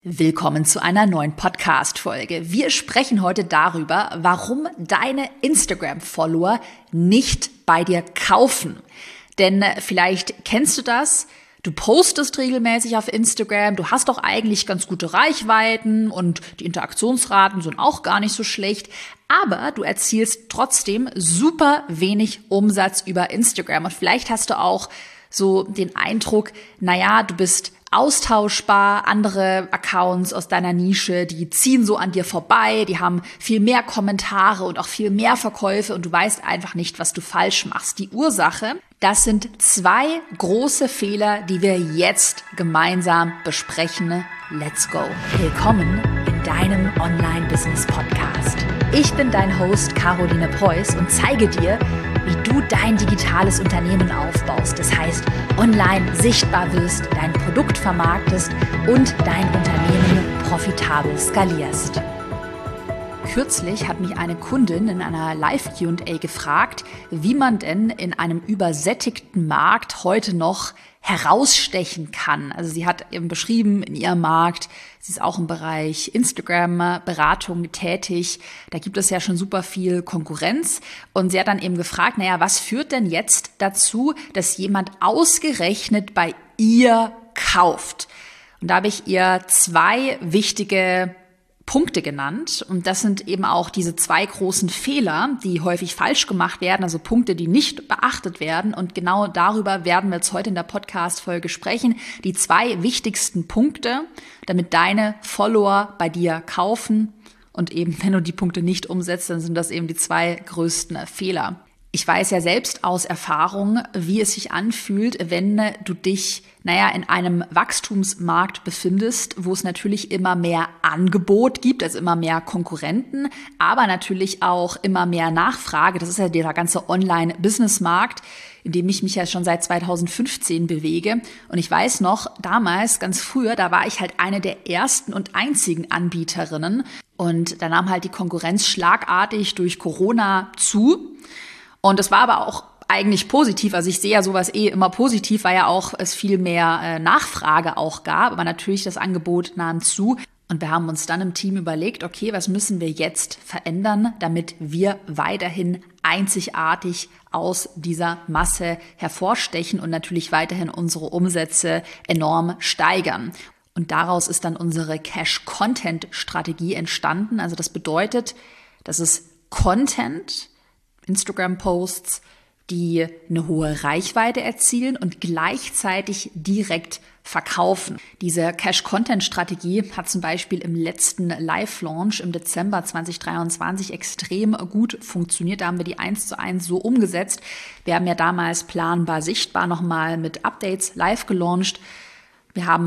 Willkommen zu einer neuen Podcast-Folge. Wir sprechen heute darüber, warum deine Instagram-Follower nicht bei dir kaufen. Denn vielleicht kennst du das, du postest regelmäßig auf Instagram, du hast doch eigentlich ganz gute Reichweiten und die Interaktionsraten sind auch gar nicht so schlecht, aber du erzielst trotzdem super wenig Umsatz über Instagram. Und vielleicht hast du auch so den Eindruck, du bist austauschbar, andere Accounts aus deiner Nische, die ziehen so an dir vorbei, die haben viel mehr Kommentare und auch viel mehr Verkäufe und du weißt einfach nicht, was du falsch machst. Die Ursache, das sind 2 große Fehler, die wir jetzt gemeinsam besprechen. Let's go! Willkommen in deinem Online-Business-Podcast. Ich bin dein Host Caroline Preuß und zeige dir, wie du dein digitales Unternehmen aufbaust. Das heißt, online sichtbar wirst, dein Produkt vermarktest und dein Unternehmen profitabel skalierst. Kürzlich hat mich eine Kundin in einer Live-Q&A gefragt, wie man denn in einem übersättigten Markt heute noch herausstechen kann. Also sie hat eben beschrieben, in ihrem Markt, sie ist auch im Bereich Instagram-Beratung tätig, da gibt es ja schon super viel Konkurrenz und sie hat dann eben gefragt, was führt denn jetzt dazu, dass jemand ausgerechnet bei ihr kauft? Und da habe ich ihr 2 wichtige Punkte genannt und das sind eben auch diese 2 großen Fehler, die häufig falsch gemacht werden, also Punkte, die nicht beachtet werden und genau darüber werden wir jetzt heute in der Podcast-Folge sprechen. Die 2 wichtigsten Punkte, damit deine Follower bei dir kaufen und eben, wenn du die Punkte nicht umsetzt, dann sind das eben die 2 größten Fehler. Ich weiß ja selbst aus Erfahrung, wie es sich anfühlt, wenn du dich, in einem Wachstumsmarkt befindest, wo es natürlich immer mehr Angebot gibt, also immer mehr Konkurrenten, aber natürlich auch immer mehr Nachfrage. Das ist ja der ganze Online-Business-Markt, in dem ich mich ja schon seit 2015 bewege. Und ich weiß noch, damals, ganz früher, da war ich halt eine der ersten und einzigen Anbieterinnen. Und da nahm halt die Konkurrenz schlagartig durch Corona zu. Und das war aber auch eigentlich positiv, also ich sehe ja sowas immer positiv, weil ja auch es viel mehr Nachfrage auch gab, aber natürlich das Angebot nahm zu. Und wir haben uns dann im Team überlegt, okay, was müssen wir jetzt verändern, damit wir weiterhin einzigartig aus dieser Masse hervorstechen und natürlich weiterhin unsere Umsätze enorm steigern. Und daraus ist dann unsere Cash-Content-Strategie entstanden. Also das bedeutet, dass es Content, Instagram-Posts, die eine hohe Reichweite erzielen und gleichzeitig direkt verkaufen. Diese Cash-Content-Strategie hat zum Beispiel im letzten Live-Launch im Dezember 2023 extrem gut funktioniert. Da haben wir die 1:1 so umgesetzt. Wir haben ja damals planbar sichtbar nochmal mit Updates live gelauncht. Wir haben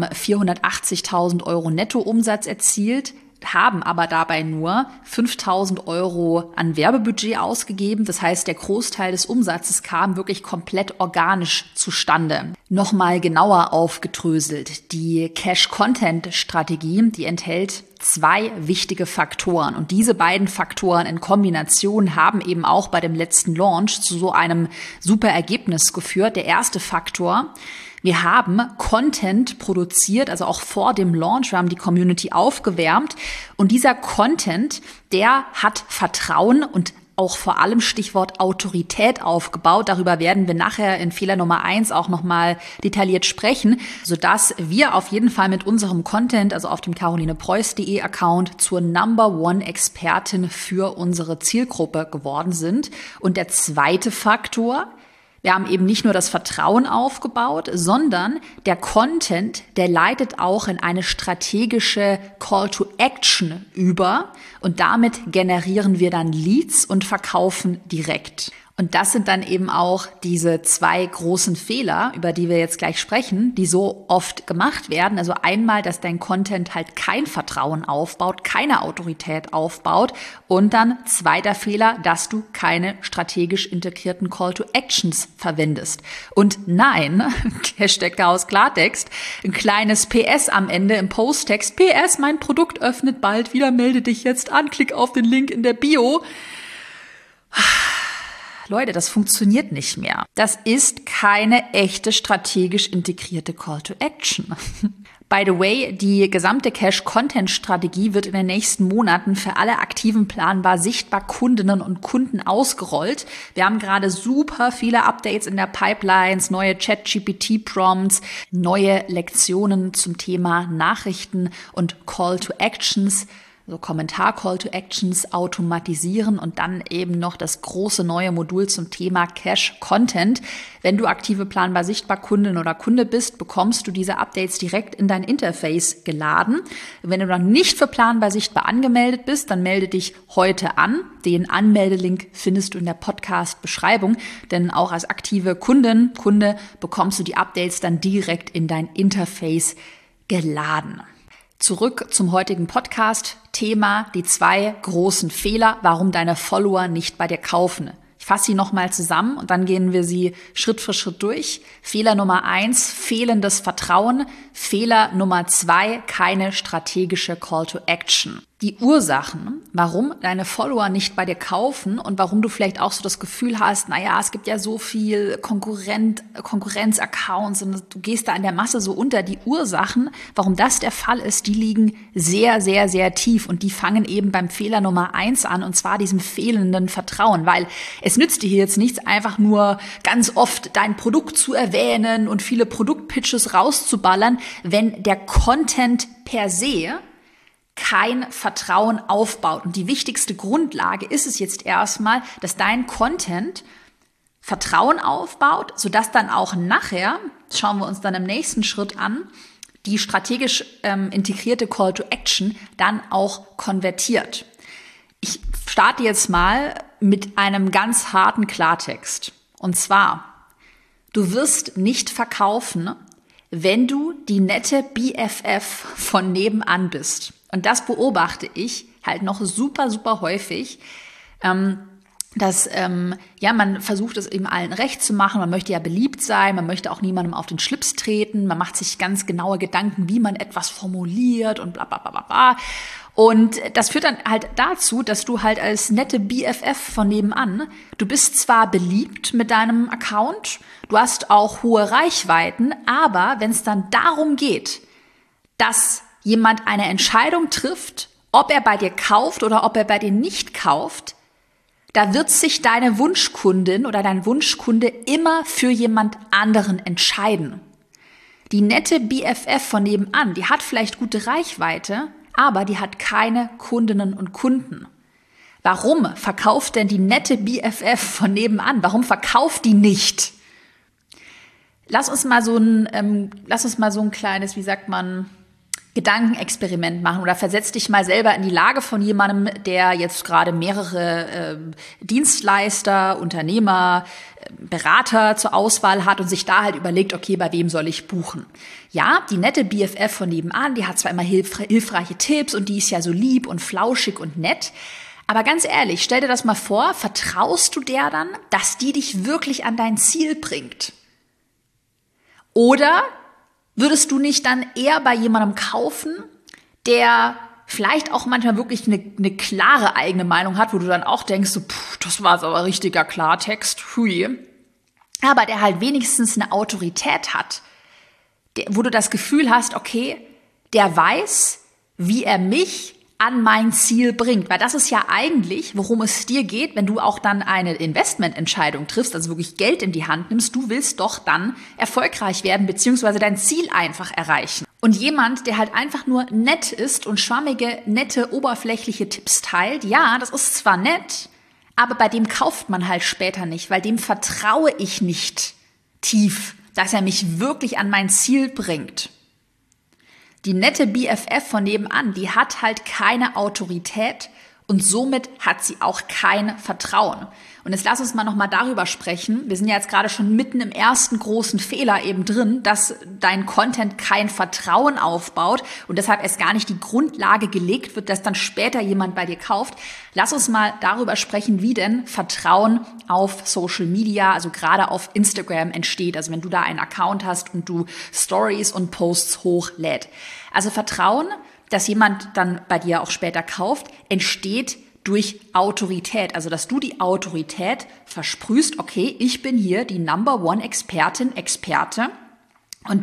480.000 € Nettoumsatz erzielt, haben aber dabei nur 5.000 € an Werbebudget ausgegeben. Das heißt, der Großteil des Umsatzes kam wirklich komplett organisch zustande. Nochmal genauer aufgedröselt. Die Cash-Content-Strategie, die enthält 2 wichtige Faktoren. Und diese beiden Faktoren in Kombination haben eben auch bei dem letzten Launch zu so einem super Ergebnis geführt. Der erste Faktor: Wir haben Content produziert, also auch vor dem Launch. Wir haben die Community aufgewärmt und dieser Content, der hat Vertrauen und auch vor allem Stichwort Autorität aufgebaut. Darüber werden wir nachher in Fehler Nummer 1 auch nochmal detailliert sprechen, sodass wir auf jeden Fall mit unserem Content, also auf dem carolinepreuß.de Account, zur Number-One-Expertin für unsere Zielgruppe geworden sind. Und der zweite Faktor: Wir haben eben nicht nur das Vertrauen aufgebaut, sondern der Content, der leitet auch in eine strategische Call to Action über und damit generieren wir dann Leads und verkaufen direkt. Und das sind dann eben auch diese 2 großen Fehler, über die wir jetzt gleich sprechen, die so oft gemacht werden. Also einmal, dass dein Content halt kein Vertrauen aufbaut, keine Autorität aufbaut. Und dann zweiter Fehler, dass du keine strategisch integrierten Call to Actions verwendest. Und nein, Hashtag Chaos Klartext, ein kleines PS am Ende im Posttext. PS, mein Produkt öffnet bald wieder, melde dich jetzt an, klick auf den Link in der Bio. Leute, das funktioniert nicht mehr. Das ist keine echte strategisch integrierte Call to Action. By the way, die gesamte Cash-Content-Strategie wird in den nächsten Monaten für alle aktiven planbar sichtbar Kundinnen und Kunden ausgerollt. Wir haben gerade super viele Updates in der Pipelines, neue Chat-GPT-Prompts, neue Lektionen zum Thema Nachrichten und Call-to-Actions, also Kommentar-Call-to-Actions automatisieren und dann eben noch das große neue Modul zum Thema Cash-Content. Wenn du aktive planbar sichtbar Kundin oder Kunde bist, bekommst du diese Updates direkt in dein Interface geladen. Wenn du noch nicht für planbar sichtbar angemeldet bist, dann melde dich heute an. Den Anmeldelink findest du in der Podcast-Beschreibung, denn auch als aktive Kunde bekommst du die Updates dann direkt in dein Interface geladen. Zurück zum heutigen Podcast-Thema, die 2 großen Fehler, warum deine Follower nicht bei dir kaufen. Ich fasse sie nochmal zusammen und dann gehen wir sie Schritt für Schritt durch. Fehler Nummer 1, fehlendes Vertrauen. Fehler Nummer 2, keine strategische Call to Action. Die Ursachen, warum deine Follower nicht bei dir kaufen und warum du vielleicht auch so das Gefühl hast, naja, es gibt ja so viel Konkurrenz-Accounts und du gehst da in der Masse so unter. Die Ursachen, warum das der Fall ist, die liegen sehr, sehr, sehr tief und die fangen eben beim Fehler Nummer 1 an, und zwar diesem fehlenden Vertrauen, weil es nützt dir hier jetzt nichts, einfach nur ganz oft dein Produkt zu erwähnen und viele Produktpitches rauszuballern, wenn der Content per se kein Vertrauen aufbaut. Und die wichtigste Grundlage ist es jetzt erstmal, dass dein Content Vertrauen aufbaut, sodass dann auch nachher, das schauen wir uns dann im nächsten Schritt an, die strategisch integrierte Call to Action dann auch konvertiert. Ich starte jetzt mal mit einem ganz harten Klartext. Und zwar, du wirst nicht verkaufen, wenn du die nette BFF von nebenan bist. Und das beobachte ich halt noch super, super häufig, dass man versucht, es eben allen recht zu machen. Man möchte ja beliebt sein, man möchte auch niemandem auf den Schlips treten. Man macht sich ganz genaue Gedanken, wie man etwas formuliert und bla bla bla bla. Und das führt dann halt dazu, dass du halt als nette BFF von nebenan, du bist zwar beliebt mit deinem Account, du hast auch hohe Reichweiten, aber wenn es dann darum geht, dass jemand eine Entscheidung trifft, ob er bei dir kauft oder ob er bei dir nicht kauft, da wird sich deine Wunschkundin oder dein Wunschkunde immer für jemand anderen entscheiden. Die nette BFF von nebenan, die hat vielleicht gute Reichweite, aber die hat keine Kundinnen und Kunden. Warum verkauft denn die nette BFF von nebenan? Warum verkauft die nicht? Lass uns mal so ein kleines, Gedankenexperiment machen oder versetz dich mal selber in die Lage von jemandem, der jetzt gerade mehrere Dienstleister, Unternehmer, Berater zur Auswahl hat und sich da halt überlegt, okay, bei wem soll ich buchen? Ja, die nette BFF von nebenan, die hat zwar immer hilfreiche Tipps und die ist ja so lieb und flauschig und nett, aber ganz ehrlich, stell dir das mal vor, vertraust du der dann, dass die dich wirklich an dein Ziel bringt? Oder würdest du nicht dann eher bei jemandem kaufen, der vielleicht auch manchmal wirklich eine klare eigene Meinung hat, wo du dann auch denkst, so, das war aber richtiger Klartext, hui. Aber der halt wenigstens eine Autorität hat, wo du das Gefühl hast, okay, der weiß, wie er mich an mein Ziel bringt. Weil das ist ja eigentlich, worum es dir geht, wenn du auch dann eine Investmententscheidung triffst, also wirklich Geld in die Hand nimmst. Du willst doch dann erfolgreich werden, beziehungsweise dein Ziel einfach erreichen. Und jemand, der halt einfach nur nett ist und schwammige, nette, oberflächliche Tipps teilt, ja, das ist zwar nett, aber bei dem kauft man halt später nicht, weil dem vertraue ich nicht tief, dass er mich wirklich an mein Ziel bringt. Die nette BFF von nebenan, die hat halt keine Autorität und somit hat sie auch kein Vertrauen. Und jetzt lass uns mal nochmal darüber sprechen. Wir sind ja jetzt gerade schon mitten im ersten großen Fehler eben drin, dass dein Content kein Vertrauen aufbaut und deshalb erst gar nicht die Grundlage gelegt wird, dass dann später jemand bei dir kauft. Lass uns mal darüber sprechen, wie denn Vertrauen auf Social Media, also gerade auf Instagram entsteht. Also wenn du da einen Account hast und du Stories und Posts hochlädst. Also Vertrauen, dass jemand dann bei dir auch später kauft, entsteht durch Autorität. Also, dass du die Autorität versprühst, okay, ich bin hier die Number One Experte. Und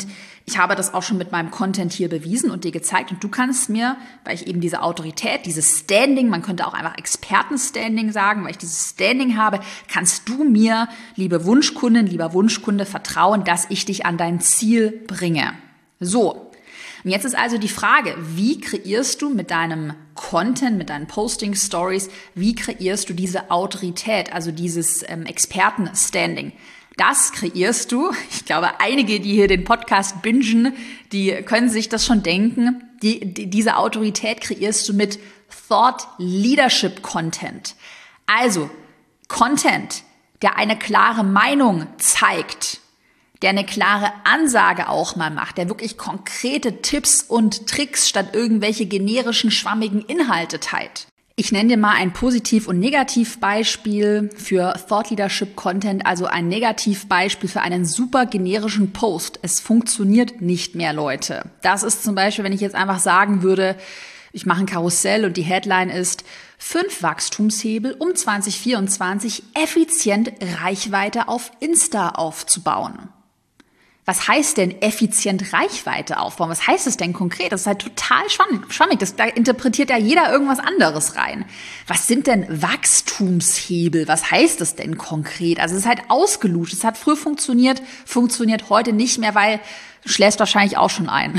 Ich habe das auch schon mit meinem Content hier bewiesen und dir gezeigt. Und du kannst mir, weil ich eben diese Autorität, dieses Standing, man könnte auch einfach Expertenstanding sagen, weil ich dieses Standing habe, kannst du mir, liebe Wunschkundin, lieber Wunschkunde, vertrauen, dass ich dich an dein Ziel bringe. So. Und jetzt ist also die Frage, wie kreierst du mit deinem Content, mit deinen Posting-Stories, wie kreierst du diese Autorität, also dieses Expertenstanding? Das kreierst du. Ich glaube, einige, die hier den Podcast bingen, die können sich das schon denken. Diese Autorität kreierst du mit Thought Leadership Content. Also Content, der eine klare Meinung zeigt, der eine klare Ansage auch mal macht, der wirklich konkrete Tipps und Tricks statt irgendwelche generischen, schwammigen Inhalte teilt. Ich nenne dir mal ein Positiv- und Negativbeispiel für Thought Leadership Content, also ein Negativbeispiel für einen super generischen Post. Es funktioniert nicht mehr, Leute. Das ist zum Beispiel, wenn ich jetzt einfach sagen würde, ich mache ein Karussell und die Headline ist 5 Wachstumshebel, um 2024 effizient Reichweite auf Insta aufzubauen. Was heißt denn effizient Reichweite aufbauen? Was heißt es denn konkret? Das ist halt total schwammig. Da interpretiert ja jeder irgendwas anderes rein. Was sind denn Wachstumshebel? Was heißt das denn konkret? Also es ist halt ausgelutscht. Es hat früher funktioniert heute nicht mehr, weil du schläfst wahrscheinlich auch schon ein,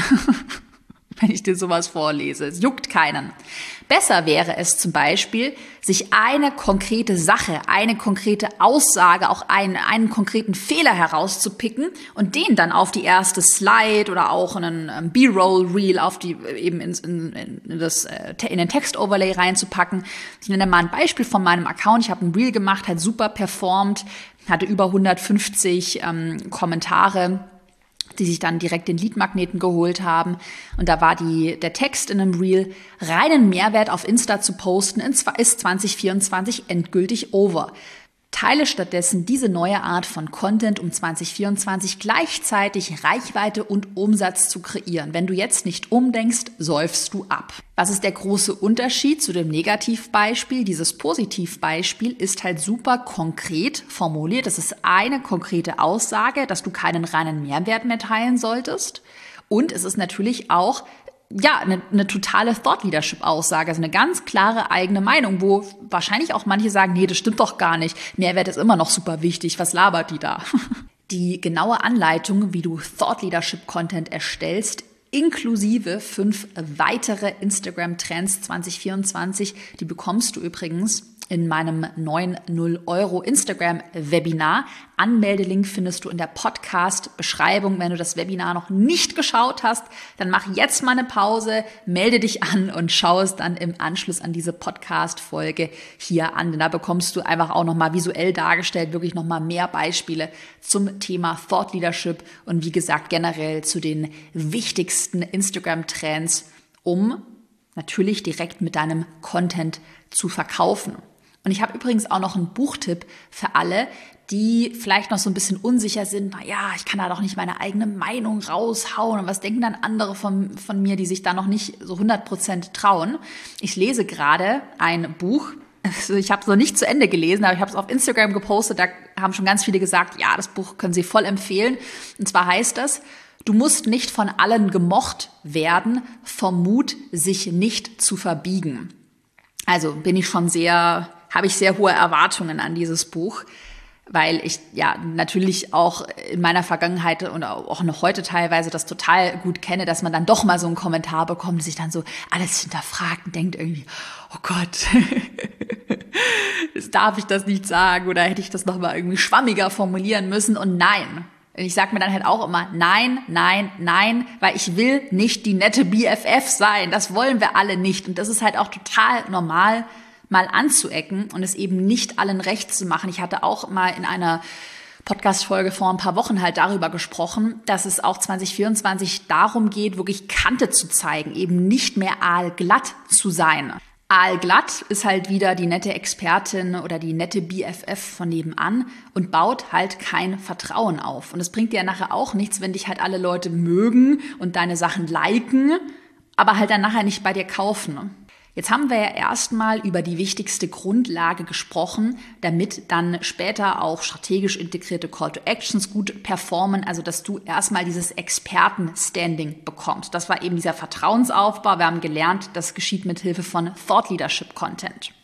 wenn ich dir sowas vorlese. Es juckt keinen. Besser wäre es zum Beispiel, sich eine konkrete Sache, eine konkrete Aussage, auch einen konkreten Fehler herauszupicken und den dann auf die erste Slide oder auch in einen B-Roll-Reel auf die eben in den Text-Overlay reinzupacken. Ich nenne mal ein Beispiel von meinem Account. Ich habe ein Reel gemacht, hat super performt, hatte über 150 Kommentare, die sich dann direkt den Leadmagneten geholt haben. Und da war der Text in einem Reel, reinen Mehrwert auf Insta zu posten, ist 2024 endgültig over. Teile stattdessen diese neue Art von Content, um 2024 gleichzeitig Reichweite und Umsatz zu kreieren. Wenn du jetzt nicht umdenkst, säufst du ab. Was ist der große Unterschied zu dem Negativbeispiel? Dieses Positivbeispiel ist halt super konkret formuliert. Das ist eine konkrete Aussage, dass du keinen reinen Mehrwert mehr teilen solltest. Und es ist natürlich auch eine totale Thought-Leadership-Aussage, also eine ganz klare eigene Meinung, wo wahrscheinlich auch manche sagen, nee, das stimmt doch gar nicht, Mehrwert ist immer noch super wichtig, was labert die da? Die genaue Anleitung, wie du Thought-Leadership-Content erstellst, inklusive 5 weitere Instagram-Trends 2024, die bekommst du übrigens in meinem neuen 0€ Instagram-Webinar. Anmeldelink findest du in der Podcast-Beschreibung. Wenn du das Webinar noch nicht geschaut hast, dann mach jetzt mal eine Pause, melde dich an und schau es dann im Anschluss an diese Podcast-Folge hier an. Denn da bekommst du einfach auch nochmal visuell dargestellt, wirklich nochmal mehr Beispiele zum Thema Thought Leadership und wie gesagt generell zu den wichtigsten Instagram-Trends, um natürlich direkt mit deinem Content zu verkaufen. Und ich habe übrigens auch noch einen Buchtipp für alle, die vielleicht noch so ein bisschen unsicher sind. Naja, ich kann da doch nicht meine eigene Meinung raushauen. Und was denken dann andere von mir, die sich da noch nicht so 100% trauen? Ich lese gerade ein Buch. Also ich habe es noch nicht zu Ende gelesen, aber ich habe es auf Instagram gepostet. Da haben schon ganz viele gesagt, ja, das Buch können Sie voll empfehlen. Und zwar heißt das: Du musst nicht von allen gemocht werden, vom Mut, sich nicht zu verbiegen. Also habe ich sehr hohe Erwartungen an dieses Buch, weil ich ja natürlich auch in meiner Vergangenheit und auch noch heute teilweise das total gut kenne, dass man dann doch mal so einen Kommentar bekommt, der sich dann so alles hinterfragt und denkt irgendwie, oh Gott, darf ich das nicht sagen oder hätte ich das noch mal irgendwie schwammiger formulieren müssen? Und nein. Ich sage mir dann halt auch immer nein, weil ich will nicht die nette BFF sein. Das wollen wir alle nicht. Und das ist halt auch total normal, mal anzuecken und es eben nicht allen recht zu machen. Ich hatte auch mal in einer Podcast-Folge vor ein paar Wochen halt darüber gesprochen, dass es auch 2024 darum geht, wirklich Kante zu zeigen, eben nicht mehr aalglatt zu sein. Aalglatt ist halt wieder die nette Expertin oder die nette BFF von nebenan und baut halt kein Vertrauen auf. Und es bringt dir ja nachher auch nichts, wenn dich halt alle Leute mögen und deine Sachen liken, aber halt dann nachher nicht bei dir kaufen. Jetzt haben wir ja erstmal über die wichtigste Grundlage gesprochen, damit dann später auch strategisch integrierte Call to Actions gut performen, also dass du erstmal dieses Experten-Standing bekommst. Das war eben dieser Vertrauensaufbau. Wir haben gelernt, das geschieht mit Hilfe von Thought Leadership Content.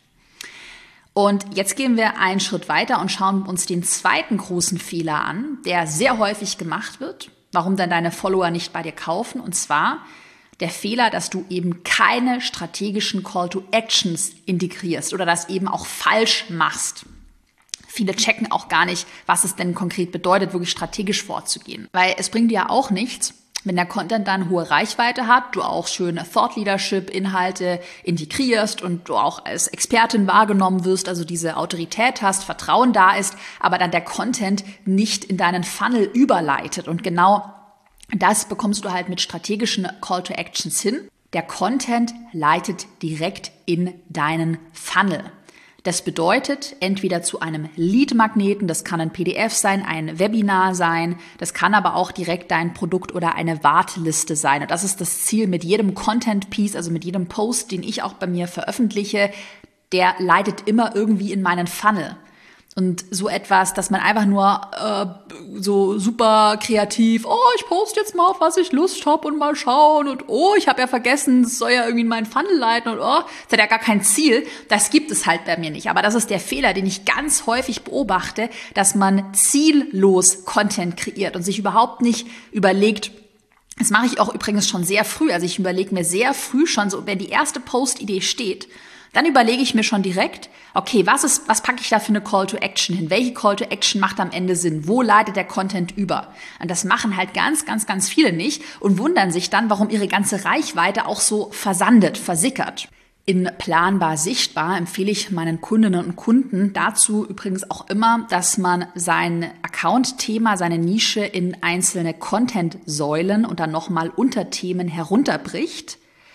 Und jetzt gehen wir einen Schritt weiter und schauen uns den zweiten großen Fehler an, der sehr häufig gemacht wird, warum dann deine Follower nicht bei dir kaufen, und zwar der Fehler, dass du eben keine strategischen Call-to-Actions integrierst oder das eben auch falsch machst. Viele checken auch gar nicht, was es denn konkret bedeutet, wirklich strategisch vorzugehen. Weil es bringt dir ja auch nichts, wenn der Content dann hohe Reichweite hat, du auch schöne Thought-Leadership-Inhalte integrierst und du auch als Expertin wahrgenommen wirst, also diese Autorität hast, Vertrauen da ist, aber dann der Content nicht in deinen Funnel überleitet. Und genau das bekommst du halt mit strategischen Call to Actions hin. Der Content leitet direkt in deinen Funnel. Das bedeutet entweder zu einem Lead-Magneten, das kann ein PDF sein, ein Webinar sein, das kann aber auch direkt dein Produkt oder eine Warteliste sein. Und das ist das Ziel mit jedem Content-Piece, also mit jedem Post, den ich auch bei mir veröffentliche, der leitet immer irgendwie in meinen Funnel. Und so etwas, dass man einfach nur so super kreativ, ich poste jetzt mal, auf was ich Lust habe und mal schauen und ich habe ja vergessen, es soll ja irgendwie in meinen Funnel leiten und das hat ja gar kein Ziel. Das gibt es halt bei mir nicht. Aber das ist der Fehler, den ich ganz häufig beobachte, dass man ziellos Content kreiert und sich überhaupt nicht überlegt. Das mache ich auch übrigens schon sehr früh. Also ich überlege mir sehr früh schon, so wenn die erste Post-Idee steht, dann überlege ich mir schon direkt, okay, was packe ich da für eine Call to Action hin? Welche Call to Action macht am Ende Sinn? Wo leitet der Content über? Und das machen halt ganz, ganz, ganz viele nicht und wundern sich dann, warum ihre ganze Reichweite auch so versandet, versickert. In Planbar Sichtbar empfehle ich meinen Kundinnen und Kunden dazu übrigens auch immer, dass man sein Account-Thema, seine Nische in einzelne Content-Säulen und dann nochmal Unterthemen herunterbricht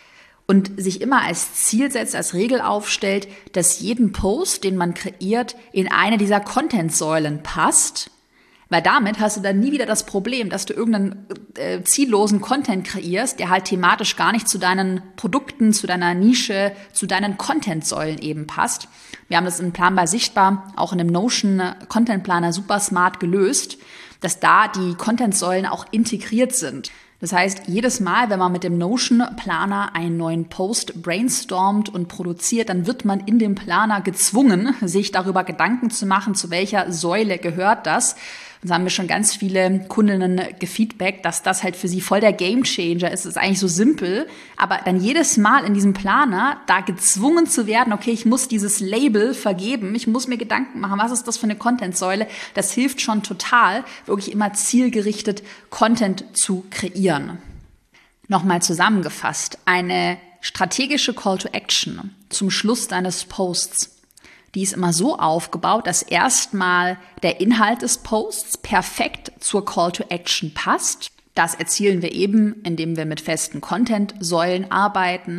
und sich immer als Ziel setzt, als Regel aufstellt, dass jeden Post, den man kreiert, in eine dieser Content-Säulen passt. Weil damit hast du dann nie wieder das Problem, dass du irgendeinen ziellosen Content kreierst, der halt thematisch gar nicht zu deinen Produkten, zu deiner Nische, zu deinen Content-Säulen eben passt. Wir haben das in Planbar Sichtbar, auch in dem Notion Content Planer super smart gelöst, dass da die Content-Säulen auch integriert sind. Das heißt, jedes Mal, wenn man mit dem Notion Planer einen neuen Post brainstormt und produziert, dann wird man in dem Planer gezwungen, sich darüber Gedanken zu machen, zu welcher Säule gehört das. Und so haben mir schon ganz viele Kundinnen gefeedbackt, dass das halt für sie voll der Gamechanger ist. Das ist eigentlich so simpel, aber dann jedes Mal in diesem Planer da gezwungen zu werden, okay, ich muss dieses Label vergeben, ich muss mir Gedanken machen, was ist das für eine Content-Säule, das hilft schon total, wirklich immer zielgerichtet Content zu kreieren. Nochmal zusammengefasst, eine strategische Call to Action zum Schluss deines Posts, die ist immer so aufgebaut, dass erstmal der Inhalt des Posts perfekt zur Call to Action passt. Das erzielen wir eben, indem wir mit festen Content-Säulen arbeiten.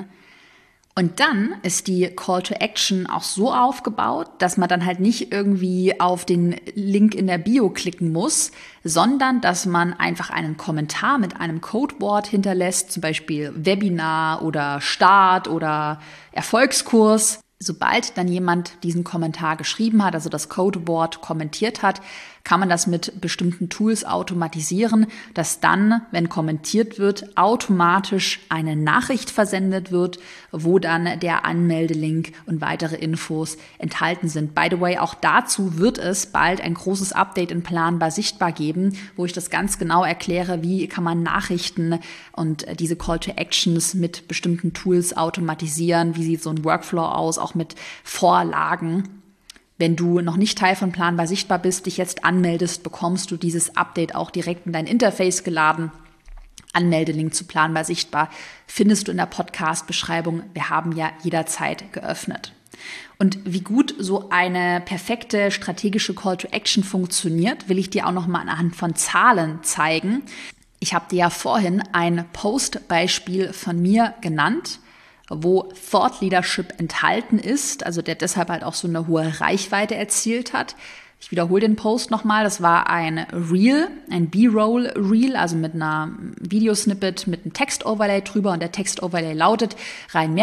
Und dann ist die Call to Action auch so aufgebaut, dass man dann halt nicht irgendwie auf den Link in der Bio klicken muss, sondern dass man einfach einen Kommentar mit einem Codewort hinterlässt, zum Beispiel Webinar oder Start oder Erfolgskurs. Sobald dann jemand diesen Kommentar geschrieben hat, also das Codewort kommentiert hat, kann man das mit bestimmten Tools automatisieren, dass dann, wenn kommentiert wird, automatisch eine Nachricht versendet wird, wo dann der Anmeldelink und weitere Infos enthalten sind. By the way, auch dazu wird es bald ein großes Update in Planbar Sichtbar geben, wo ich das ganz genau erkläre, wie kann man Nachrichten und diese Call to Actions mit bestimmten Tools automatisieren, wie sieht so ein Workflow aus, auch mit Vorlagen. Wenn du noch nicht Teil von Planbar Sichtbar bist, dich jetzt anmeldest, bekommst du dieses Update auch direkt in dein Interface geladen. Anmeldelink zu Planbar Sichtbar findest du in der Podcast-Beschreibung. Wir haben ja jederzeit geöffnet. Und wie gut so eine perfekte strategische Call to Action funktioniert, will ich dir auch noch mal anhand von Zahlen zeigen. Ich habe dir ja vorhin ein Post-Beispiel von mir genannt, wo Thought Leadership enthalten ist, also der deshalb halt auch so eine hohe Reichweite erzielt hat. Ich wiederhole den Post nochmal. Das war ein Reel, ein B-Roll-Reel, also mit einer Videosnippet, mit einem Text-Overlay drüber. Und der Text-Overlay lautet, reinen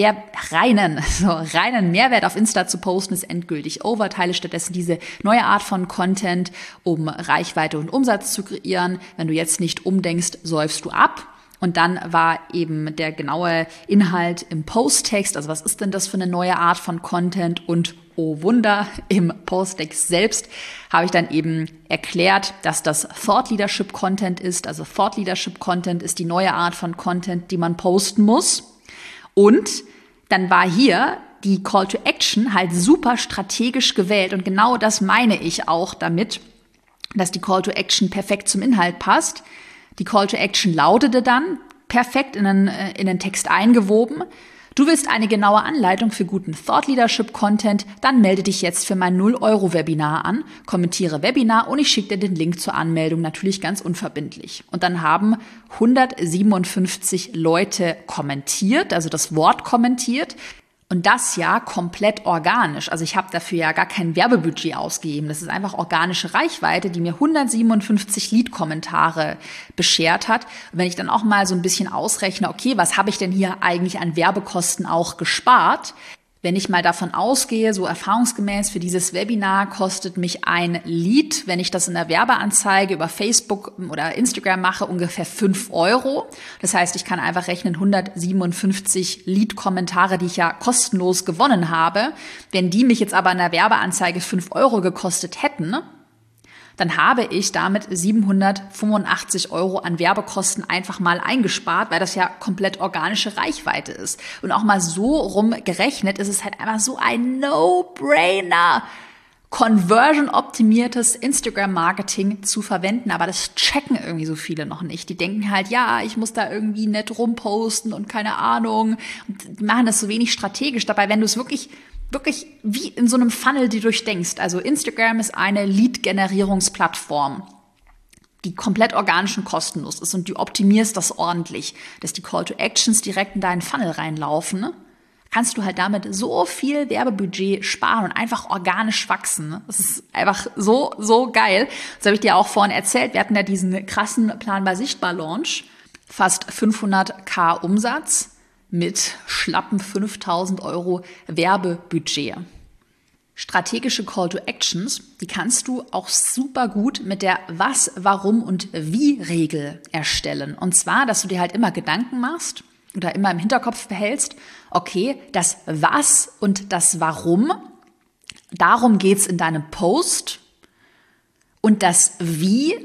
Mehrwert auf Insta zu posten, ist endgültig over. Teile stattdessen diese neue Art von Content, um Reichweite und Umsatz zu kreieren. Wenn du jetzt nicht umdenkst, säufst du ab. Und dann war eben der genaue Inhalt im Posttext, also was ist denn das für eine neue Art von Content? Und oh Wunder, im Posttext selbst habe ich dann eben erklärt, dass das Thought Leadership Content ist. Also Thought Leadership Content ist die neue Art von Content, die man posten muss. Und dann war hier die Call to Action halt super strategisch gewählt. Und genau das meine ich auch damit, dass die Call to Action perfekt zum Inhalt passt. Die Call to Action lautete dann, perfekt in den Text eingewoben: Du willst eine genaue Anleitung für guten Thought Leadership Content? Dann melde dich jetzt für mein 0-Euro-Webinar an, kommentiere Webinar und ich schicke dir den Link zur Anmeldung, natürlich ganz unverbindlich. Und dann haben 157 Leute kommentiert, also das Wort kommentiert. Und das ja komplett organisch. Also ich habe dafür ja gar kein Werbebudget ausgegeben. Das ist einfach organische Reichweite, die mir 157 Lead-Kommentare beschert hat. Und wenn ich dann auch mal so ein bisschen ausrechne, okay, was habe ich denn hier eigentlich an Werbekosten auch gespart? Wenn ich mal davon ausgehe, so erfahrungsgemäß für dieses Webinar kostet mich ein Lead, wenn ich das in der Werbeanzeige über Facebook oder Instagram mache, ungefähr 5 Euro. Das heißt, ich kann einfach rechnen, 157 Lead-Kommentare, die ich ja kostenlos gewonnen habe. Wenn die mich jetzt aber in der Werbeanzeige 5 Euro gekostet hätten, dann habe ich damit 785 Euro an Werbekosten einfach mal eingespart, weil das ja komplett organische Reichweite ist. Und auch mal so rumgerechnet ist es halt einfach so ein No-Brainer, conversion-optimiertes Instagram-Marketing zu verwenden. Aber das checken irgendwie so viele noch nicht. Die denken halt, ja, ich muss da irgendwie nett rumposten und keine Ahnung. Und die machen das so wenig strategisch. Dabei, wenn du es wirklich wie in so einem Funnel, die durchdenkst. Also Instagram ist eine Lead-Generierungsplattform, die komplett organisch und kostenlos ist und du optimierst das ordentlich, dass die Call-to-Actions direkt in deinen Funnel reinlaufen, ne? Kannst du halt damit so viel Werbebudget sparen und einfach organisch wachsen. Ne? Das ist einfach so geil. Das habe ich dir auch vorhin erzählt. Wir hatten ja diesen krassen Planbar Sichtbar Launch, fast 500.000 Umsatz mit schlappen 5.000 Euro Werbebudget. Strategische Call to Actions, die kannst du auch super gut mit der Was, Warum und Wie-Regel erstellen. Und zwar, dass du dir halt immer Gedanken machst oder immer im Hinterkopf behältst, okay, das Was und das Warum, darum geht's in deinem Post. Und das Wie,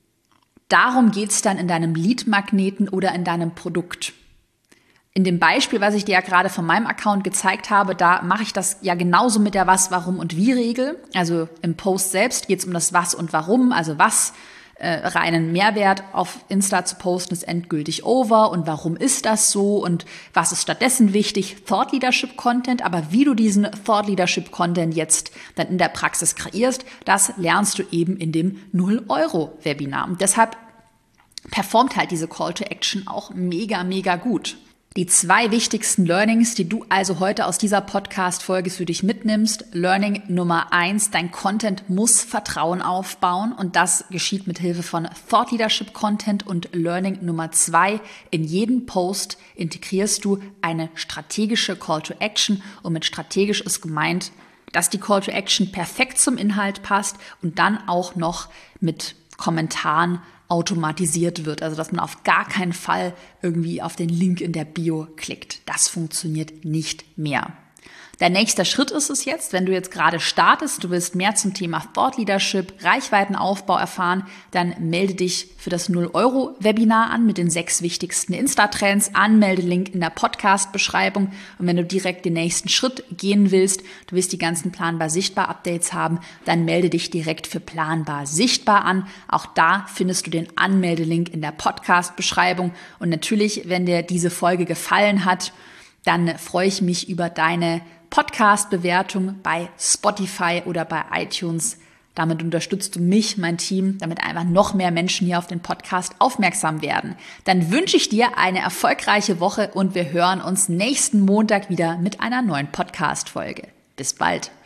darum geht's dann in deinem Lead-Magneten oder in deinem Produkt. In dem Beispiel, was ich dir ja gerade von meinem Account gezeigt habe, da mache ich das ja genauso mit der Was, Warum und Wie-Regel. Also im Post selbst geht es um das Was und Warum. Also was reinen Mehrwert auf Insta zu posten ist endgültig over und warum ist das so und was ist stattdessen wichtig? Thought Leadership Content. Aber wie du diesen Thought Leadership Content jetzt dann in der Praxis kreierst, das lernst du eben in dem 0-Euro-Webinar. Und deshalb performt halt diese Call to Action auch mega gut. Die 2 wichtigsten Learnings, die du also heute aus dieser Podcast-Folge für dich mitnimmst. Learning Nummer 1, dein Content muss Vertrauen aufbauen und das geschieht mit Hilfe von Thought Leadership Content. Und Learning Nummer 2, in jeden Post integrierst du eine strategische Call to Action und mit strategisch ist gemeint, dass die Call to Action perfekt zum Inhalt passt und dann auch noch mit Kommentaren automatisiert wird, also dass man auf gar keinen Fall irgendwie auf den Link in der Bio klickt. Das funktioniert nicht mehr. Der nächste Schritt ist es jetzt, wenn du jetzt gerade startest, du willst mehr zum Thema Thought Leadership, Reichweitenaufbau erfahren, dann melde dich für das 0-Euro-Webinar an mit den 6 wichtigsten Insta-Trends, Anmeldelink in der Podcast-Beschreibung. Und wenn du direkt den nächsten Schritt gehen willst, du willst die ganzen Planbar Sichtbar Updates haben, dann melde dich direkt für Planbar Sichtbar an. Auch da findest du den Anmeldelink in der Podcast-Beschreibung. Und natürlich, wenn dir diese Folge gefallen hat, dann freue ich mich über deine Podcast-Bewertung bei Spotify oder bei iTunes. Damit unterstützt du mich, mein Team, damit einfach noch mehr Menschen hier auf den Podcast aufmerksam werden. Dann wünsche ich dir eine erfolgreiche Woche und wir hören uns nächsten Montag wieder mit einer neuen Podcast-Folge. Bis bald.